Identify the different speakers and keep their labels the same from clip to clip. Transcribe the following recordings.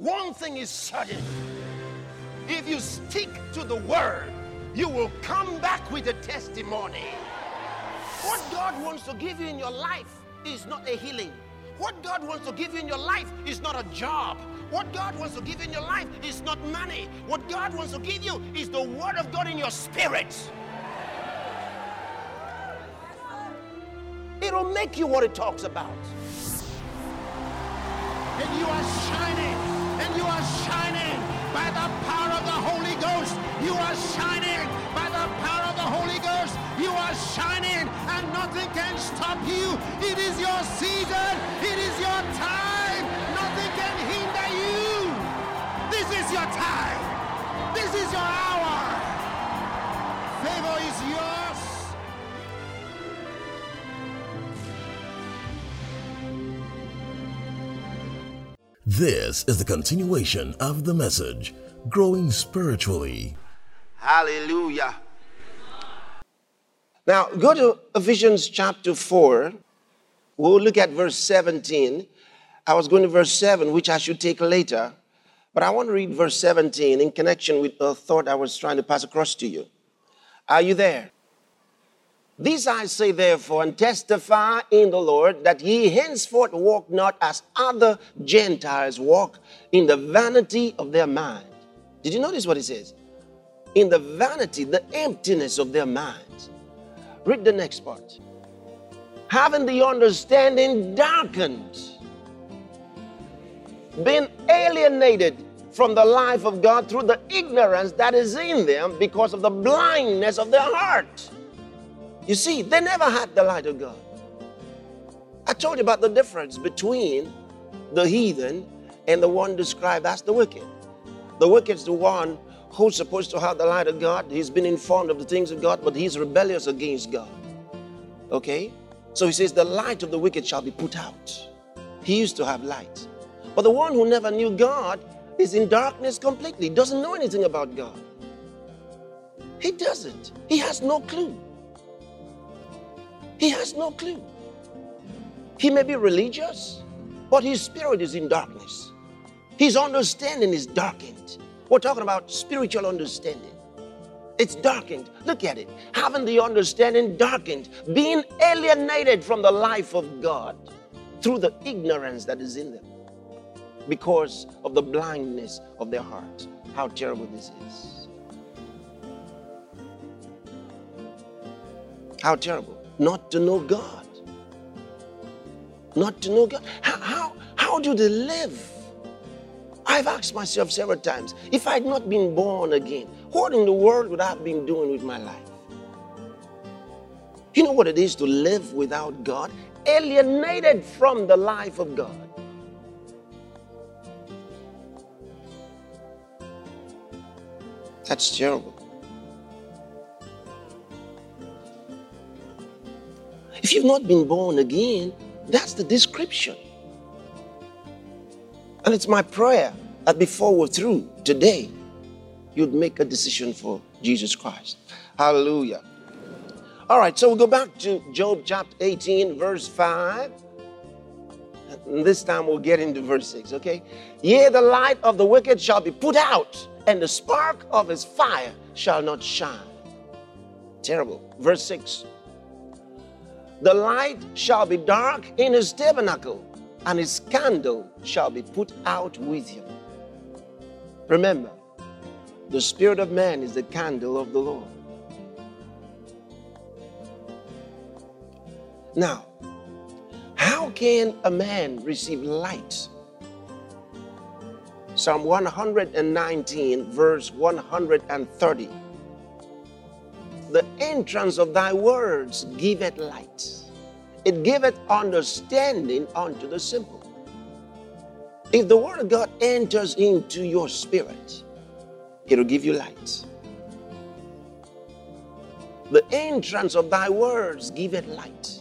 Speaker 1: One thing is certain. If you stick to the word, you will come back with a testimony. What God wants to give you in your life is not a healing. What God wants to give you in your life is not a job. What God wants to give you in your life is not money. What God wants to give you is the word of God in your spirit. It'll make you what it talks about. And you are shining. And you are shining by the power of the Holy Ghost. You are shining by the power of the Holy Ghost. You are shining and nothing can stop you. It is your season. It is your time. Nothing can hinder you. This is your time. This is your hour. Favor is yours.
Speaker 2: This is the continuation of the message, Growing Spiritually.
Speaker 1: Hallelujah. Now, go to Ephesians chapter 4. We'll look at verse 17. I was going to verse 7, which I should take later. But I want to read verse 17 in connection with a thought I was trying to pass across to you. Are you there? This I say therefore, and testify in the Lord, that ye henceforth walk not as other Gentiles walk, in the vanity of their mind. Did you notice what it says? In the vanity, the emptiness of their minds. Read the next part. Having the understanding darkened, being alienated from the life of God through the ignorance that is in them because of the blindness of their heart. You see, they never had the light of God. I told you about the difference between the heathen and the one described as the wicked. The wicked is the one who's supposed to have the light of God. He's been informed of the things of God, but he's rebellious against God. Okay? So he says, the light of the wicked shall be put out. He used to have light. But the one who never knew God is in darkness completely, doesn't know anything about God. He doesn't. He has no clue. He has no clue. He may be religious, but his spirit is in darkness. His understanding is darkened. We're talking about spiritual understanding. It's darkened. Look at it. Having the understanding darkened, being alienated from the life of God through the ignorance that is in them because of the blindness of their heart. How terrible this is. How terrible. Not to know God. Not to know God. How do they live? I've asked myself several times, if I had not been born again, what in the world would I have been doing with my life? You know what it is to live without God? Alienated from the life of God. That's terrible. If you've not been born again, that's the description. And it's my prayer that before we're through today, you'd make a decision for Jesus Christ. Hallelujah. All right, so we'll go back to Job chapter 18, verse 5. And this time we'll get into verse 6, okay? Yea, the light of the wicked shall be put out, and the spark of his fire shall not shine. Terrible. Verse 6. The light shall be dark in his tabernacle, and his candle shall be put out with him. Remember, the spirit of man is the candle of the Lord. Now, how can a man receive light? Psalm 119, verse 130. The entrance of thy words giveth light. It giveth understanding unto the simple. If the word of God enters into your spirit, it'll give you light. The entrance of thy words giveth light.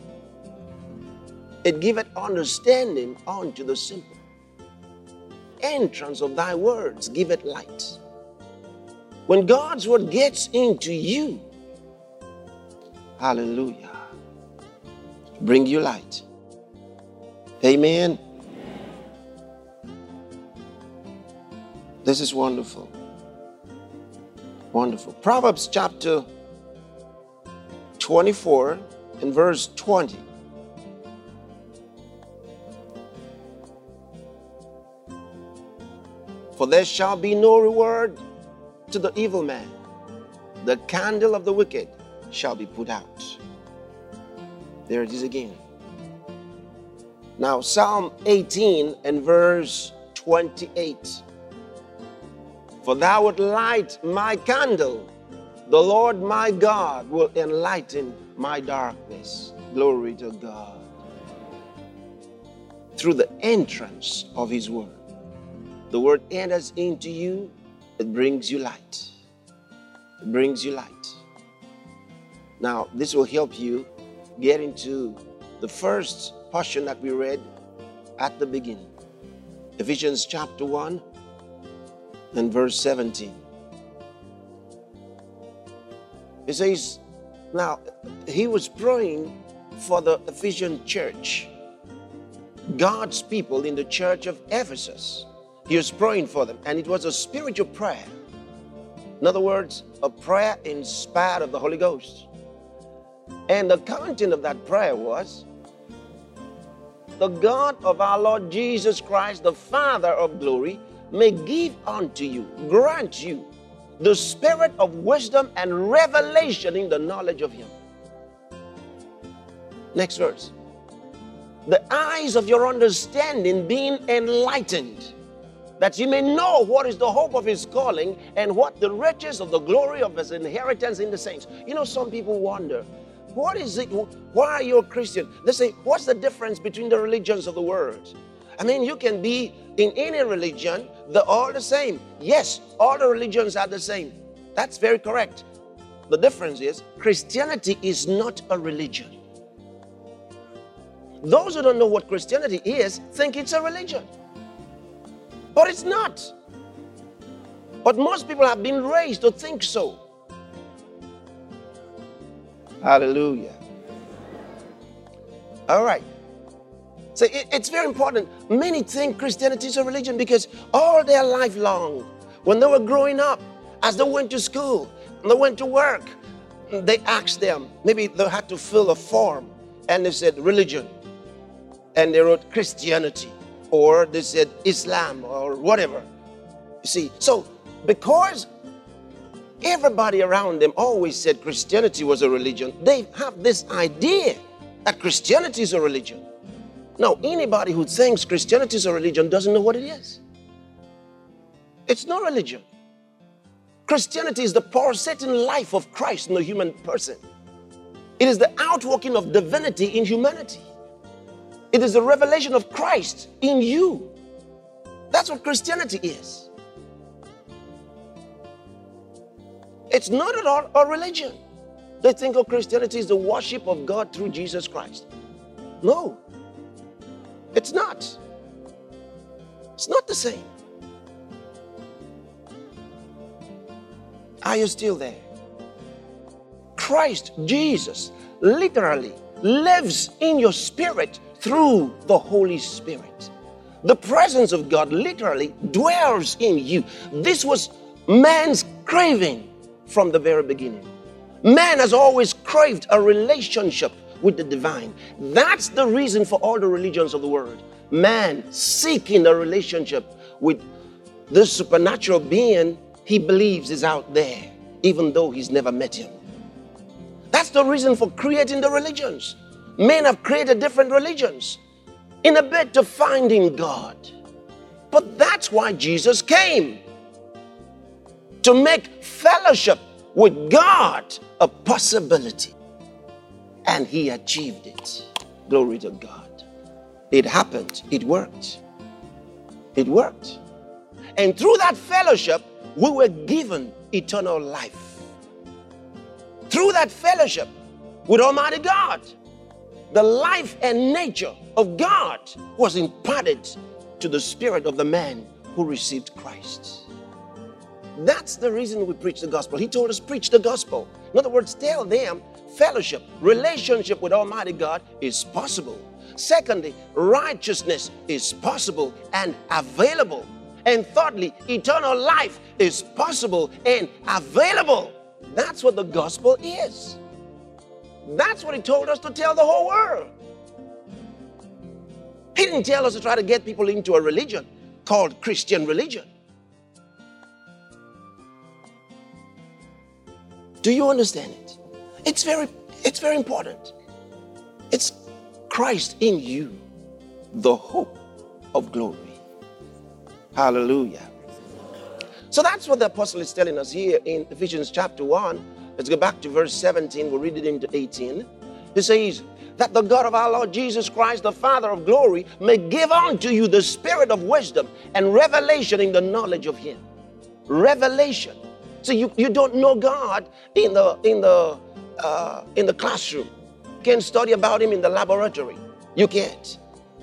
Speaker 1: It giveth understanding unto the simple. Entrance of thy words giveth light. When God's word gets into you, hallelujah, bring you light. Amen. This is wonderful. Wonderful. Proverbs chapter 24 and verse 20. For there shall be no reward to the evil man. The candle of the wicked shall be put out. There it is again. Now, Psalm 18 and verse 28. For thou wilt light my candle. The Lord my God will enlighten my darkness. Glory to God. Through the entrance of His word. The word enters into you, it brings you light. It brings you light. Now, this will help you get into the first portion that we read at the beginning. Ephesians chapter 1 and verse 17. It says, now, he was praying for the Ephesian church, God's people in the church of Ephesus. He was praying for them, and it was a spiritual prayer. In other words, a prayer inspired of the Holy Ghost. And the content of that prayer was, the God of our Lord Jesus Christ, the Father of glory, may give unto you, grant you, the spirit of wisdom and revelation in the knowledge of Him. Next verse. The eyes of your understanding being enlightened, that you may know what is the hope of His calling and what the riches of the glory of His inheritance in the saints. You know, some people wonder, what is it? Why are you a Christian? They say, what's the difference between the religions of the world? I mean, you can be in any religion, they're all the same. Yes, all the religions are the same. That's very correct. The difference is, Christianity is not a religion. Those who don't know what Christianity is think it's a religion. But it's not. But most people have been raised to think so. Hallelujah. All right. So it's very important. Many think Christianity is a religion because all their life long, when they were growing up, as they went to school, and they went to work, they asked them, maybe they had to fill a form, and they said religion. And they wrote Christianity, or they said Islam, or whatever. You see, so because everybody around them always said Christianity was a religion, they have this idea that Christianity is a religion. Now, anybody who thinks Christianity is a religion doesn't know what it is. It's not religion. Christianity is the pulsating life of Christ in the human person. It is the outworking of divinity in humanity. It is the revelation of Christ in you. That's what Christianity is. It's not at all a religion. They think of Christianity as the worship of God through Jesus Christ. No, it's not. It's not the same. Are you still there? Christ Jesus literally lives in your spirit through the Holy Spirit. The presence of God literally dwells in you. This was man's craving from the very beginning. Man has always craved a relationship with the divine. That's the reason for all the religions of the world. Man seeking a relationship with this supernatural being he believes is out there, even though he's never met him. That's the reason for creating the religions. Men have created different religions in a bid to finding God. But that's why Jesus came, to make fellowship with God a possibility. And He achieved it. Glory to God. It happened. It worked. It worked. And through that fellowship, we were given eternal life. Through that fellowship with Almighty God, the life and nature of God was imparted to the spirit of the man who received Christ. That's the reason we preach the gospel. He told us, preach the gospel. In other words, tell them fellowship, relationship with Almighty God is possible. Secondly, righteousness is possible and available. And thirdly, eternal life is possible and available. That's what the gospel is. That's what he told us to tell the whole world. He didn't tell us to try to get people into a religion called Christian religion. Do you understand it? It's very important. It's Christ in you, the hope of glory. Hallelujah. So that's what the apostle is telling us here in Ephesians chapter 1. Let's go back to verse 17. We'll read it into 18. He says, that the God of our Lord Jesus Christ, the Father of glory, may give unto you the spirit of wisdom and revelation in the knowledge of him. Revelation. So you don't know God in the classroom. You can't study about him in the laboratory. You can't.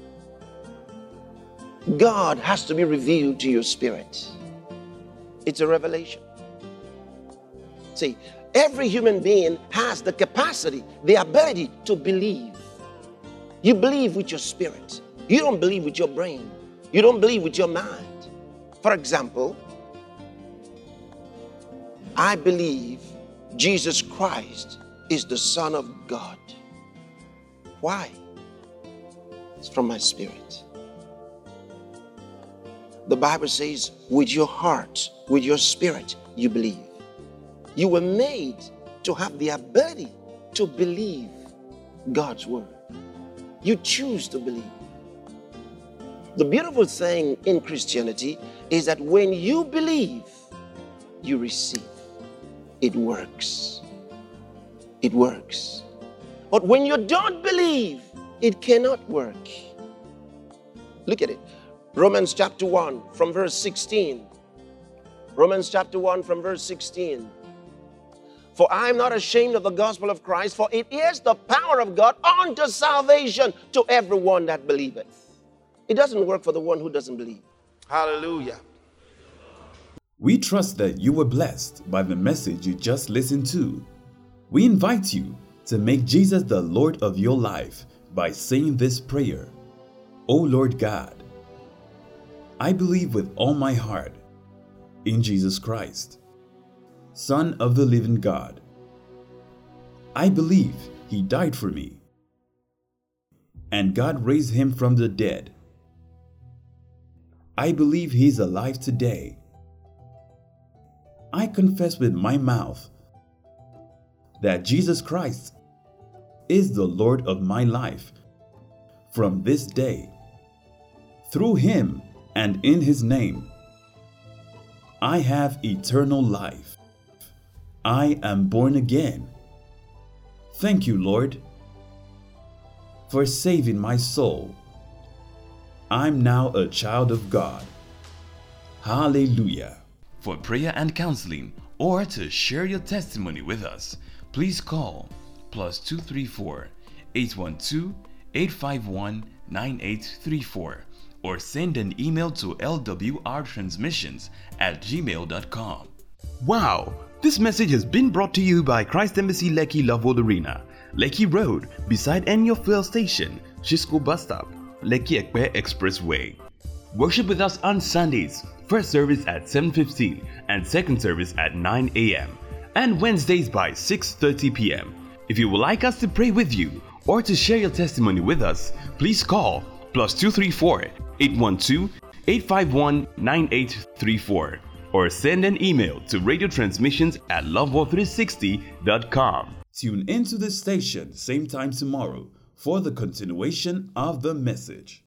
Speaker 1: God has to be revealed to your spirit. It's a revelation. See, every human being has the capacity, the ability to believe. You believe with your spirit. You don't believe with your brain. You don't believe with your mind. For example, I believe Jesus Christ is the Son of God. Why? It's from my spirit. The Bible says, with your heart, with your spirit, you believe. You were made to have the ability to believe God's word. You choose to believe. The beautiful thing in Christianity is that when you believe, you receive. It works. It works. But when you don't believe, it cannot work. Look at it. Romans chapter 1 from verse 16. Romans chapter 1 from verse 16. For I am not ashamed of the gospel of Christ, for it is the power of God unto salvation to everyone that believeth. It doesn't work for the one who doesn't believe. Hallelujah.
Speaker 3: We trust that you were blessed by the message you just listened to. We invite you to make Jesus the Lord of your life by saying this prayer. O Lord God, I believe with all my heart in Jesus Christ, Son of the living God. I believe he died for me, and God raised him from the dead. I believe he is alive today. I confess with my mouth that Jesus Christ is the Lord of my life from this day. Through him and in his name, I have eternal life. I am born again. Thank you, Lord, for saving my soul. I'm now a child of God. Hallelujah.
Speaker 4: For prayer and counseling or to share your testimony with us, please call +234 812 851 9834 or send an email to lwrtransmissions@gmail.com.
Speaker 5: Wow! This message has been brought to you by Christ Embassy Lekki Loveworld Arena, Lekki Road, beside Enyo Fuel Station, Shisco Bus Stop, Lekki Ekpe Expressway. Worship with us on Sundays, first service at 7:15 and second service at 9 a.m. and Wednesdays by 6:30 p.m. If you would like us to pray with you or to share your testimony with us, please call +234 812 851 9834 or send an email to radiotransmissions@loveworld360.com.
Speaker 3: Tune into this station same time tomorrow for the continuation of the message.